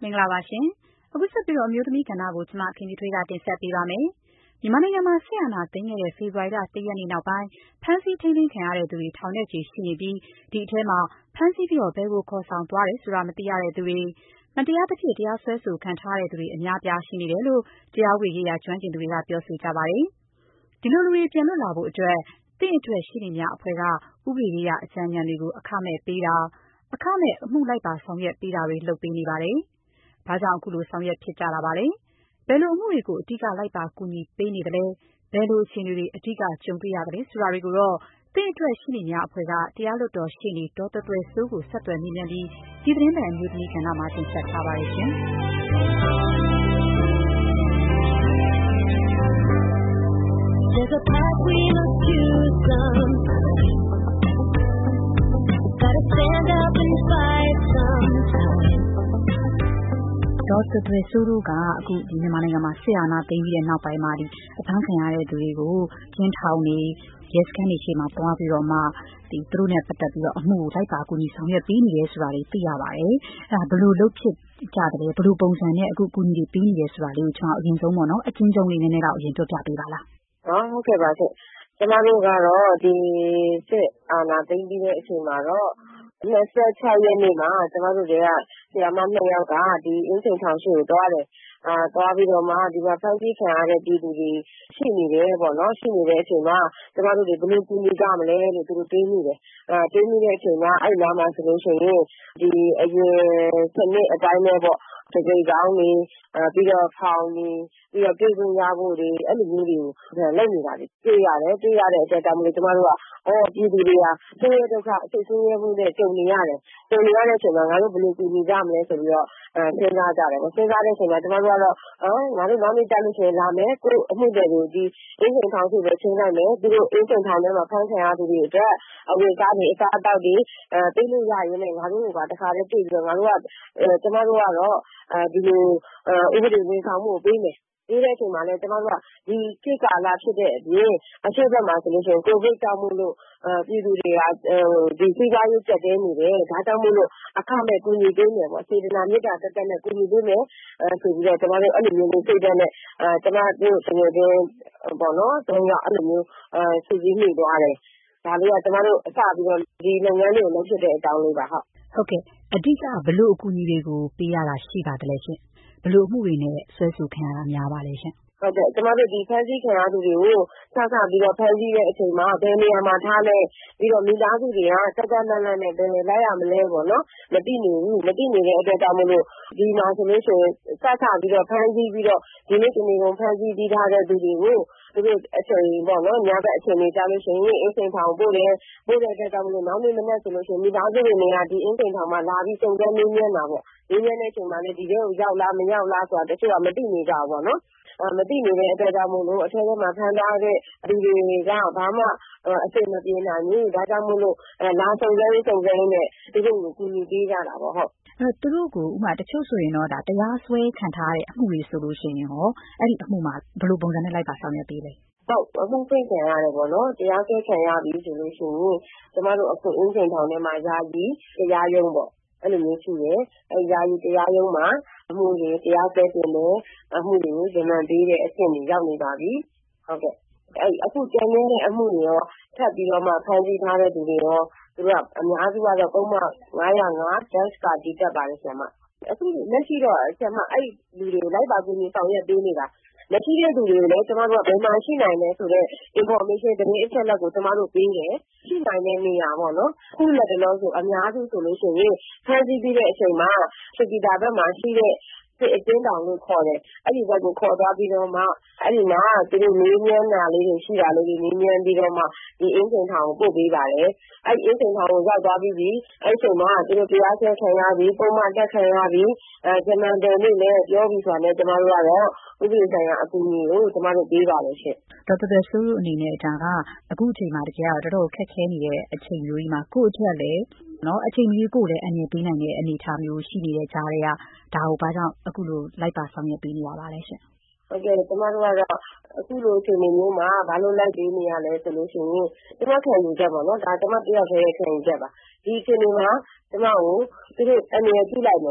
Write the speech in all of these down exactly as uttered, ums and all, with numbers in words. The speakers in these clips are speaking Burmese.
မင်္ဂလာပါရှင်။အခုဆက်ပြီးတော့အမျိုးသမီးကဏ္ဍကိုကျမခင်ကြီးထွေးကတင်ဆက်ပေးပါမယ်။မြန်မာနိုင်ငံမှာဆီယနာသိမ်းခဲ့တဲ့ဖေဖော်ဝါရီလတရက်နေ့နောက်ပိုင်းဖမ်းဆီးထိန်းသိမ်းခံရတဲ့သူတွေထောင်နဲ့ချီရှိနေပြီးဒီအထဲမှာဖမ်းဆီးပြီးတော့ဘယ်ကိုခေါ်ဆောင်သွားတယ်ဆိုတာမသိရတဲ့သူတွေမတရားသဖြင့်တရားစွဲဆိုခံထားရတဲ့သူတွေအများအပြားရှိနေတယ်လို့တရားဝေရေးရာကျွမ်းကျင်သူတွေကပြောဆိုကြပါတယ်။ဒီလိုလူတွေပြန်လွတ်လာဖို့အတွက်တင့်အတွက်ရှိနေများအဖွဲ့ကဥပဒေရေးရာအကြံဉာဏ်တွေကိုအခမဲ့ပေးတာအခမဲ့အမှုလိုက်ပါဆောင်ရွက်ပေးတာတွေလုပ်ပေးနေပါတယ်။ဘာကြောင့်အခုလိုဆောင်ရွက်ဖြစ်ကြတာပါလဲ။ဘယ်လိုအမှုတွေကိုအဓိကလိုက်ပါကူညီပေးနေသလဲ။ဘယ်လိုအခြေအနေတွေအဓိကကြုံတွေ့ရသလဲဆိုတာတွေကိုတော့တင့်အတွက်ရှိနေများအဖွဲ့ကတရားလွတ်တော်ရှေ့နေဒေါ်သွယ်သွယ်စိုးကိုဆက်သွယ်မေးမြန်းပြီးဒီသတင်းပတ်အမျိုးသမီးကဏ္ဍမှာတင်ဆက်ထားပါတယ်ရှင်။ There's a path we must choose some. Gotta stand up and fight sometimes. ဒေါ်သွယ်သွယ်စိုးတို့ကအခုဒီမြန်မာနိုင်ငံမှာဆီယနာသိမ်းပြီးတဲ့နောက်ပိုင်းမှာဒီအဖမ်းခံရတဲ့သူတွေကိုကျင်းထောင်နေရဲစခန်းတွေရှေ့မှာတွားပြီးတော့မှဒီသူတို့နဲ့ပတ်သက်ပြီးတော့အမှုကိုလိုက်ပါကူညီဆောင်ရွက်ပေးနေတယ်ဆိုတာတွေသိရပါတယ်။အဲဒါဘယ်လိုလုပ်ဖြစ်ကြတယ်ဘယ်လိုပုံစံနဲ့အခုကူညီတွေပေးနေတယ်ဆိုတာလေးကိုကျွန်တော်အရင်ဆုံးပေါ့နော်အချင်းချင်းလေးနည်းနည်းတော့အရင်ပြောပြပေးပါလား။ဟုတ်ကဲ့ပါရှင့်။ကျမတို့ကတော့ဒီစစ်အာဏာသိမ်းပြီးတဲ့အချိန်မှာတော့၂၆ရက်နေ့မှာကျမတို့တွေကဆရာမနှစ်ယောက်ကဒီအင်းစိန်ထောင်ရှိကိုသွားတယ်။အာသွားပြီးတော့မှဒီမှာဖမ်းဆီးခံရတဲ့ပြည်သူတွေရှိနေတယ်ပေါ့နော်ရှိနေတဲ့အချိန်မှာကျမတို့တွေဘယ်လိုကူညီကြမလဲလို့သူတို့တွေးမိတယ်။အဲတွေးမိတဲ့အချိန်မှာအဲ့နားမှာဆိုလို့ရှိရင်ဒီအရင်စနစ်အတိုင်းပဲပေါ့တကယ်ကောင်းနေပြီးတော့ဖောင်နေပြီးတော့ပြည်သူရဖို့တွေအဲ့လိုမျိုးတွေကိုလုပ်နေတာတွေတွေ့ရတယ်တွေ့ရတဲ့အတွက်ကြောင့်မလို့ကျမတို့ကအော်ပြည်သူတွေကဆင်းရဲဒုက္ခအစိတ်ဆင်းရဲမှုနဲ့ကြုံနေရတယ်ကြုံနေရတဲ့အချိန်မှာငါတို့ဘယ်လိုကူညီကြမလဲဆိုပြီးတော့အဲစဉ်းစားကြတယ်ပေါ့စဉ်းစားတဲ့အချိန်မှာကျမတို့ကတော့အော်ငါတို့နောက်နေ့တက်လို့ရှိရင်လာမယ်ကိုအမှုတွေကိုဒီအင်းစိန်ထောင်စုပဲချင်းလိုက်မယ်သူတို့အင်းစိန်ထောင်ထဲမှာဖမ်းခံရသူတွေအတွက်အဝေစားတွေအစားအသောက်တွေအဲပေးလို့ရရင်လည်းငါတို့ကတခါတည်းတွေ့ပြီးတော့ငါတို့ကကျမတို့ကတော့အဲဒီလိုဥပဒေဝန်ဆောင်မှုပေးမယ်ဒီတဲ့အချိန်မှာလည်းကျမတို့ကဒီခေတ်ကာလဖြစ်တဲ့အပြင်အရှိတ်ဘက်မှာဆိုလို့ရှိရင်ကိုဗစ်ကြောင့်မို့လို့ပြည်သူတွေကဒီစီးပွားရေးကျက်တဲနေတယ်ဒါကြောင့်မို့လို့အခမဲ့ကူညီပေးမယ်ပေါ့စေတနာမေတ္တာတက်တက်နဲ့ကူညီပေးမယ်ဆိုပြီးတော့ကျမတို့အဲ့လိုမျိုးစိတ်ဓာတ်နဲ့အဲကျမတို့တကယ်ချင်းပေါ့နော်တုံးကအဲ့လိုမျိုးအဲစုစည်းမိသွားတယ်ဒါလေးကကျမတို့အစပြီးတော့ဒီလုပ်ငန်းလေးကိုလုပ်ဖြစ်တဲ့အကြောင်းလေးပါဟုတ်ဟုတ်ကဲ့အဓိကဘလို့အကူအညီတွေကိုပေးရတာရှိပါတယ်လေရှင်ဘလို့အမှုတွေနဲ့ဆွဲဆိုခံရတာများပါလဲရှင်ဟုတ်ကဲ့ကျမတို့ဒီဖမ်းဆီးခံရသူတွေကိုစစပြီးတော့ဖမ်းဆီးတဲ့အချိန်မှာဘယ်နေရာမှာထားလဲပြီးတော့မိသားစုတွေကစက်ကြမ်းလန့်လန့်နဲ့ဘယ်လိုက်ရမလဲပေါ့နော်မသိနေဘူးမသိနေတဲ့အတွက်ကြောင့်မလို့ဒီမှာဆိုလို့ရှိရင်စစပြီးတော့ဖမ်းဆီးပြီးတော့ဒီနေ့ဒီနေ့ကုန်ဖမ်းဆီးပြီးထားတဲ့သူတွေကိုသူတို့အချိန်ပေါ့နော်ညဘက်အချိန်လေးကြားလို့ရှိရင်အင်းစိန်ထောင်ပို့တယ်ပို့တဲ့အတွက်ကြောင့်မလို့နောက်နေ့မနေ့ဆိုလို့ရှိရင်မိသားစုတွေနေရာဒီအင်းစိန်ထောင်မှာလာပြီးစုံစမ်းမေးမြန်းတာပေါ့မေးမြန်းတဲ့အချိန်မှာလည်းဒီထဲကိုရောက်လားမရောက်လားဆိုတာတချို့ကမသိနေကြဘူးပေါ့နော်မသိနေတဲ့အတွက်ကြောင့်မို့လို့အထက်ထဲမှာဖမ်းထားတဲ့လူတွေကဘာမှအစိတ်မပြေနိုင်ဘူးဒါကြောင့်မို့လို့လာစုံစမ်းစုံစမ်းနဲ့သူတို့ကိုကူညီပေးကြတာပေါ့ဟုတ်အဲသူတို့ကိုဥမာတချို့ဆိုရင်တော့ဒါတရားစွဲခံထားတဲ့အမှုတွေဆိုလို့ရှိရင်ဟောအဲ့ဒီအမှုမှာဘယ်လိုပုံစံနဲ့လိုက်ပါဆောင်ရွက်ပေးလဲဟုတ်အမှုပိတ်ခံရတယ်ပေါ့နော်တရားစွဲခံရပြီဆိုလို့ရှိရင်ကျမတို့အခုအင်းစိန်ထောင်ထဲမှာယာယီတရားရုံးပေါ့အဲ့လိုမျိုးရှိတယ်အဲယာယီတရားရုံးမှာအမှုတွေတရားစွဲတင်တယ်အမှုတွေကိုဇမန်ပေးတဲ့အဆင့်တွေရောက်နေပါပြီဟုတ်ကဲ့အဲအခုကျန်တဲ့အမှုတွေရောထပ်ပြီးတော့မှဖမ်းဆီးထားတဲ့သူတွေရောသူတို့ကအများစုကတော့ပုံမှန်ငါးရာငါး dash ကတည်တက်ပါတယ်ဆရာမအခုလက်ရှိတော့ဆရာမအဲ့လူတွေကိုလိုက်ပါကူညီဆောင်ရွက်ပေးနေတာမရှိတဲ့သူတွေကိုလည်းကျမတို့ကဘယ်မှာရှိနိုင်လဲဆိုတော့ information တကယ်အချက်လက်ကိုကျမတို့ပေးတယ်ရှိနိုင်တဲ့နေရာပေါ့နော်ခုလက်တလုံးဆိုအများစုဆိုလို့ရှိရင်ဖမ်းဆီးပြီးတဲ့အချိန်မှာစကီတာဘက်မှာရှိတဲ့စစ်အကျဉ်းတောင်လို့ခေါ်တယ်အဲ့ဒီဘက်ကိုခေါ်သွားပြီးတော့မှအဲ့ဒီမှာသူတို့မေးမြန်းတာလေးတွေရှိတာလေးတွေမေးမြန်းပြီးတော့မှဒီအင်းစိန်ထောင်ကိုပို့ပေးပါတယ်အဲ့ဒီအင်းစိန်ထောင်ကိုရောက်သွားပြီးပြီအဲ့ဒီမှာသူတို့တရားစွဲခံရပြီးပုံမှန်တက်ခံရပြီးအဲဂျမန်တယ်လေးနဲ့ပြောပြီးဆိုတာနဲ့ကျမတို့ကတော့ဥပဒေဆိုင်ရာအကူအညီကိုကျမတို့ပေးပါလို့ရှင့်ဒေါက်တာဆူးအနေနဲ့ဒါကအခုအချိန်မှာတကယ်တော့တော်တော်ခက်ခဲနေတဲ့အချိန်မျိုးကြီးမှာကိုယ့်အတွက်လည်းနော်အချိန်ကြီးကိုလည်းအငြင်းပေးနိုင်တဲ့အနေအထားမျိုးရှိနေတဲ့ကြားတွေကဒါကိုဘာကြောင့်အခုလိုလိုက်ပါဆောင်ရွက်ပေးနေရပါလဲရှင်ဟုတ်ကဲ့ကျမတို့ကတော့အခုလိုအချိန်မျိုးမှာဘာလို့လိုက်ပေးနေရလဲဆိုလို့ရှိရင်ကျမခံယူချက်ပေါ့နော်ဒါကျမတယောက်တည်းခံယူချက်ပါဒီအချိန်မှာကျမကိုသူတို့အနေနဲ့ကြည့်လိုက်မယ်ကျ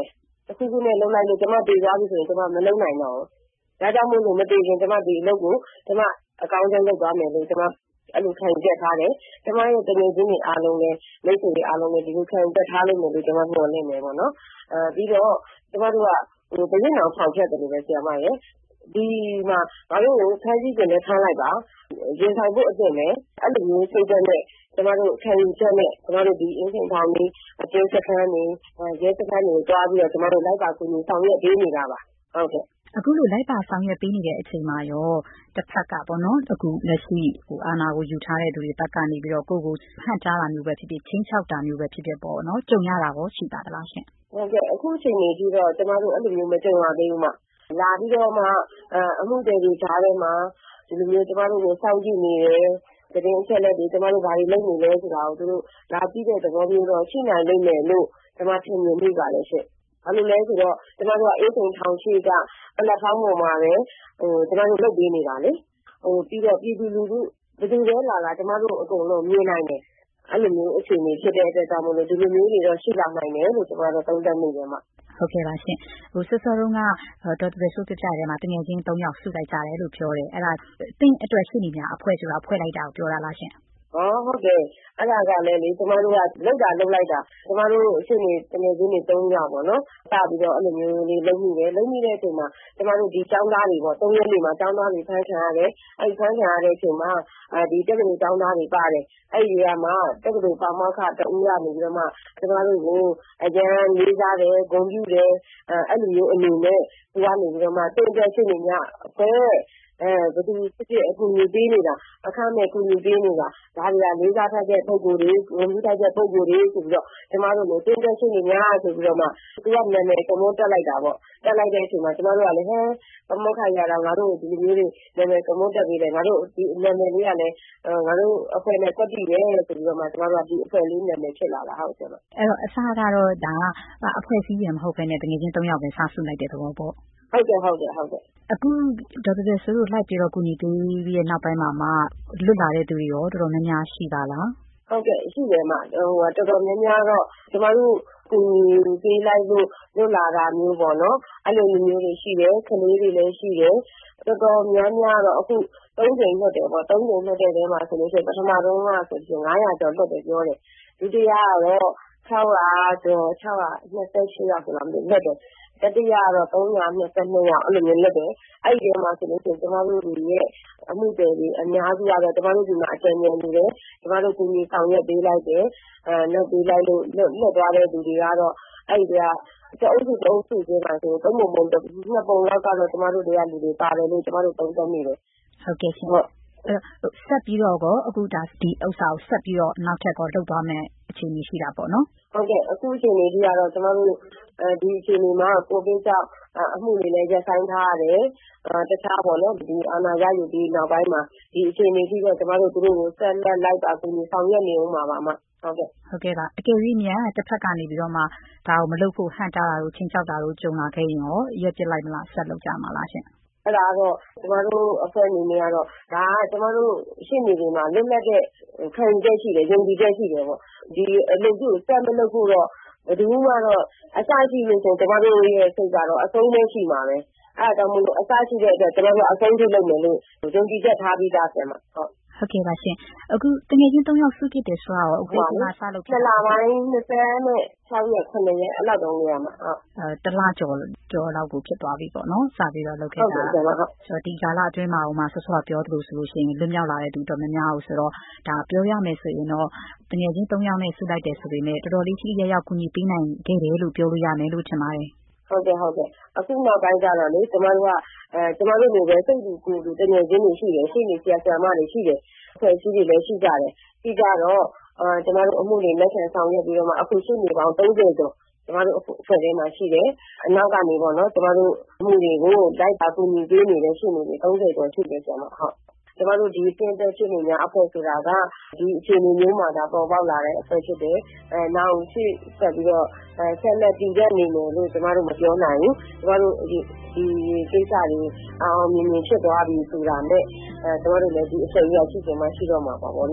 ခုခုနဲ့လုပ်လိုက်လို့ကျမပြေသွားပြီဆိုရင်ကျမမလုပ်နိုင်တော့ဘူးဒါကြောင့်မို့လို့မတည်ရင်ကျမဒီအလုပ်ကိုကျမအကောင်းဆုံးလုပ်သွားမယ်လို့ကျမအဲ့လိုခံယူချက်ထားတယ်ကျမရဲ့တကယ်ချင်းတွေအားလုံးနဲ့မိတ်ဆွေတွေအားလုံးနဲ့ဒီလိုခံယူချက်ထားလို့မယ်လို့ကျမမျှော်လင့်နေပါတော့အဲပြီးတော့ကျမတို့ကဟိုတရင်အောင်ဆောင်ချက်တယ်လို့ပဲဆရာမရဲ့ဒီမှာဘာလို့ဖမ်းဆီးကြတယ်ထားလိုက်ပါရင်ဆိုင်ဖို့အစ်စ်နဲ့အဲ့လိုမျိုးစိတ်ဓာတ်နဲ့ကျမတို့ခံယူချက်နဲ့ကျမတို့ဒီအင်းစိန်ထောင်ကြီးအကျဉ်းစခန်းတွေရဲစခန်းတွေတွားပြီးတော့ကျမတို့လိုက်ပါကူညီဆောင်ရွက်ပေးနေတာပါဟုတ်ကဲ့အခုလိုလိုက်ပါဆောင်ရွက်ပေးနေတဲ့အချိန်မှာရောတစ်ဖက်ကပေါ့နော်အခုလက်ရှိဟိုအာဏာကိုယူထားတဲ့သူတွေဘက်ကနေပြီးတော့ကိုကိုဟန့်တားတာမျိုးပဲဖြစ်ဖြစ်ချင်းချောက်တာမျိုးပဲဖြစ်ဖြစ်ပေါ့နော်ကြုံရတာရောရှိပါသလားရှင်ဟုတ်ကဲ့အခုချိန်နေပြီးတော့ကျမတို့အဲ့လိုမျိုးမကြုံရသေးဘူးမှလာပြီးတော့မှအမှုတွေတွေကြားထဲမှာဒီလိုမျိုးကျမတို့ကိုစောင့်ကြည့်နေတယ်တရင်အချက်လက်တွေကျမတို့ဘာတွေလုပ်နေလဲဆိုတာကိုသူတို့လာပြီးတဲ့သဘောမျိုးတော့ရှိနိုင်လိမ့်မယ်လို့ကျမထင်မြင်မိပါတယ်ရှင်ဘာလို့လဲဆိုတော့ကျမတို့ကအေးစိန်ထောင်ရှိကပလက်ဖောင်းပေါ်မှာပဲဟိုကျမတို့လုပ်ပေးနေတာလေဟိုပြီးတော့ပြည်သူလူထုဘယ်သူလဲလာလာကျမတို့အကုန်လုံးမြင်နိုင်တယ်အဲ့လိုမျိုးအခြေအနေဖြစ်တဲ့အတွက်ကြောင့်မို့လို့ဒီလိုမျိုးတွေတော့ရှိလာနိုင်တယ်လို့ကျမတို့သုံးသပ်မိတယ်မှာဟုတ်ကဲ့ပါရှင်ဟိုဆက်စောတုန်းကဒေါက်တာဆိုးပြပြထဲမှာတကယ်ချင်း၃ယောက်စုလိုက်ကြတယ်လို့ပြောတယ်အဲ့ဒါတင်းအတွက်ရှိနေများအဖွဲ့ဆိုတာဖွဲ့လိုက်တာကိုပြောတာလားရှင်ဟောဟုတ်တယ်အဲ့ဒါကလည်းလေကျမတို့ကလောက်တာလောက်လိုက်တာကျမတို့အစ်နေတကယ်ချင်းနေ၃ယောက်ပေါ့နော်စပြီးတော့အဲ့လိုမျိုးလေးလုံးမိတယ်လုံးမိတဲ့အချိန်မှာကျမတို့ဒီចောင်းသားတွေပေါ့၃ရက်နေမှာចောင်းသားတွေဖမ်းခံရတယ်အဲ့ဖမ်းခံရတဲ့အချိန်မှာအဲဒီတက္ကသိုလ်ចောင်းသားတွေပါတယ်အဲ့ဒီကမှတက္ကသိုလ်ပါမောက္ခတဦးရနေပြီးတော့မှကျမတို့ကိုအကျန်းလေးစားတယ်ဂုဏ်ပြုတယ်အဲ့လိုမျိုးအနေနဲ့သူကနေပြီးတော့မှတင်ပြရှိနေညအဖွဲ့အဲဘယ်သူစစ်စစ်အကူအညီပေးနေတာအခမဲ့အကူအညီပေးနေတာဒါတွေကလေးစားထားတဲ့ပုံကိုယ်တွေဝန်ကြီးထားတဲ့ပုံကိုယ်တွေဆိုပြီးတော့ကျမတို့လည်းတင်ပြရှိနေများဆိုပြီးတော့မှသူကနာမည်ကမုန်းတက်လိုက်တာပေါ့တက်လိုက်တဲ့အချိန်မှာကျမတို့ကလည်းဟဲပမောက္ခရတာငါတို့ဒီလိုမျိုးတွေနာမည်ကမုန်းတက်ပြီးတယ်ငါတို့ဒီနာမည်လေးကလည်းငါတို့အဖွဲ့နဲ့ကွက်တည်တယ်ဆိုပြီးတော့မှကျမတို့ကဒီအဖွဲ့လေးနာမည်ဖြစ်လာတာဟုတ်တယ်မအဲ့တော့အစားကတော့ဒါအဖွဲ့အစည်းရမဟုတ်ဘဲနဲ့တကယ်ချင်း၃ယောက်ပဲစားစုလိုက်တဲ့သဘောပေါ့ဟုတ်တယ်ဟုတ်တယ်ဟုတ်တယ်အခုဒေါက်တာဆိုးတို့လိုက်ပြီးတော့ကူညီပေးပြီးတဲ့နောက်ပိုင်းမှာမှလွတ်လာတဲ့သူတွေရောတော်တော်များများရှိပါလားဟုတ်ကဲ့ရှိတယ်မဟိုတော်တော်များများတော့ကျမတို့ကူညီပေးလိုက်လို့လွတ်လာတာမျိုးပေါ့နော်အဲ့လိုမျိုးတွေရှိတယ်ကလေးတွေလည်းရှိတယ်တော်တော်များများတော့အခု၃ချိန်လွတ်တယ်ပေါ့၃ချိန်လွတ်တဲ့ထဲမှာဆိုလို့ရှိရင်ပထမဆုံးကဆိုရင်၅ရာကျော်လွတ်တယ်ပြောတယ်ဒုတိယကတော့၆ရာကျော်၆ရာ၂၈ယောက်ဆိုတော့လွတ်တယ်တတိယကတော့၃ရာ၂၂ယောက်အဲ့လိုမျိုးလွတ်တယ်အဲ့ဒီထဲမှာဆိုလို့ရှိရင်ကျမတို့ရဲ့အမှုတွေအများစုကတော့ကျမတို့ဒီမှာအကြံဉာဏ်တွေလည်းကျမတို့ကူညီဆောင်ရွက်ပေးလိုက်တယ်အဲလုပ်ပေးလိုက်လို့လွတ်သွားတဲ့သူတွေကတော့အဲ့ဒီကတအုပ်စုတအုပ်စုချင်းမှာဆိုသုံးပုံပုံနှစ်ပုံလောက်ကတော့ကျမတို့တွေကလူတွေပါတယ်လို့ကျမတို့သုံးသပ်မိတယ်ဟုတ်ကဲ့ရှင်ဟုတ်ဆက်ပြီးတော့ကောအခုဒါဒီဥစ္စာကိုဆက်ပြီးတော့နောက်ထပ်ကောလုပ်သွားမယ်အခြေအနေရှိတာပေါ့နော်ဟုတ်ကဲ့အခုအချိန်လေးကြီးကတော့ကျမတို့အဲဒီအချိန်လေးမှာကိုဗစ်ကြောင့်အမှုတွေလည်းရပ်ဆိုင်းထားရတယ်တခြားပေါ့နော်ဒီအာဏာရယူပြီးနောက်ပိုင်းမှာဒီအချိန်လေးကြီးတော့ကျမတို့တို့ကိုဆက်လက်လိုက်ပါကူညီဆောင်ရွက်နေဦးမှာပါမှဟုတ်ကဲ့ဟုတ်ကဲ့ပါအကယ်၍မြန်တစ်ဖက်ကနေပြီးတော့မှဒါကိုမလုပ်ဖို့ဟန့်တားတာတို့ချင်းချောက်တာတို့ကြုံလာခဲ့ရင်ရောရက်ပြစ်လိုက်မလားဆက်လုပ်ကြမှာလားရှင်အဲ့ဒါတော့ကျမတို့အဖွဲ့အနေနဲ့ကတော့ဒါကကျမတို့ရှင်းနေပြီမှာလွတ်လပ်တဲ့ခံယူချက်ရှိတယ်ယုံကြည်ချက်ရှိတယ်ပေါ့ဒီအလုပ်ကိုစက်မလုပ်ဖို့တော့ဘယ်သူမှတော့အစရှိလို့ဆိုကျမတို့ရဲ့စိတ်ကတော့အဆုံးနဲ့ရှိမှာပဲအဲ့ဒါကြောင့်မို့လို့အစရှိတဲ့အတွက်ကျမတို့အဆုံးထိလုပ်မယ်လို့ယုံကြည်ချက်ထားပြီးသားပြန်မှာဟုတ်ဟုတ်ကဲ့ပါရှင်အခုတကယ်ချင်း၃ယောက်စုဖြစ်တယ်ဆိုတော့အခုကစလုပ်ပြလာပိုင်း၂၀နဲ့၆ရက်ခုနှစ်ရက်အဲ့လောက်တုန်းလေးရမှာဟုတ်အဲတလားကျော်ကျော်လောက်ကိုဖြစ်သွားပြီပေါ့နော်စပြီးတော့လုပ်ခဲ့တာဆိုတော့ဒီကာလအတွင်းမှာဟိုမှာဆော့ဆော့ပြောသလိုဆိုလို့ရှိရင်လွတ်မြောက်လာတဲ့သူတော်များများကိုဆိုတော့ဒါပြောရမယ်ဆိုရင်တော့တကယ်ချင်း၃ယောက်နဲ့စုလိုက်တယ်ဆိုပေမဲ့တော်တော်လေးထိရရောက်ကူညီပေးနိုင်ခဲ့တယ်လို့ပြောလို့ရမယ်လို့ထင်ပါတယ်ဟုတ်ကဲ့ဟုတ်ကဲ့အခုနောက်ပိုင်းကျတော့လေကျမတို့ကအဲကျမတို့လိုပဲစိတ်ကူကိုယ်လူတကယ်ချင်းတွေရှိတယ်ရှိနေဆရာဆရာမတွေရှိတယ်အဖွဲ့အစည်းတွေလည်းရှိကြတယ်ပြီးကြတော့အဲကျမတို့အမှုတွေလက်ခံဆောင်ရွက်ပြီးတော့မှအခုရှိနေပေါင်း၃၀ကျော်ကျမတို့အဖွဲ့ထဲမှာရှိတယ်အနောက်ကနေပေါ့နော်ကျမတို့အမှုတွေကိုလိုက်ပါကူညီပေးနေတဲ့ရှိနေတယ်၃၀ကျော်ရှိတယ်ကျမဟုတ်ကျမတို့ဒီစင်တဲ့ဖြစ်နေများအဖွဲ့ဆိုတာကဒီအခြေအနေမျိုးမှာဒါပေါ်ပေါက်လာတဲ့အဖွဲ့ဖြစ်တယ်အဲနောက်ရှိဆက်ပြီးတော့အဲဆက်လက်တည်ရနေတယ်လို့ကျမတို့မပြောနိုင်ဘူးကျမတို့ဒီဒီကိစ္စတွေအောင်မြင်မြင်ဖြစ်သွားပြီဆိုတာနဲ့အဲကျမတို့လည်းဒီအချိန်ကြီးရှိချင်မှရှိတော့မှာပါပေါ့နော်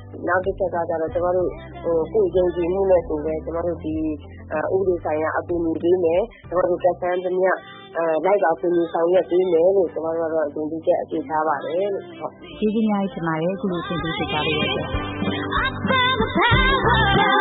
နောက်တစ်ချက်ကကျတော့ကျမတို့ဟိုကိုယ်ယုံကြည်မှုနဲ့ဆိုပဲကျမတို့ဒီဥပဒေဆိုင်ရာအကူအညီပေးမယ်ကျမတို့တက်ဆန်းသမျှအဲလိုက်ပါကူညီဆောင်ရွက်ပေးမယ်လို့ကျမတို့ကတော့ယုံကြည်ချက်အပြည့်ထားပါတယ်လို့ဟုတ်ကျေးဇူးများကြီးတင်ပါတယ်အခုလိုသင်ပေးကြပါရစေ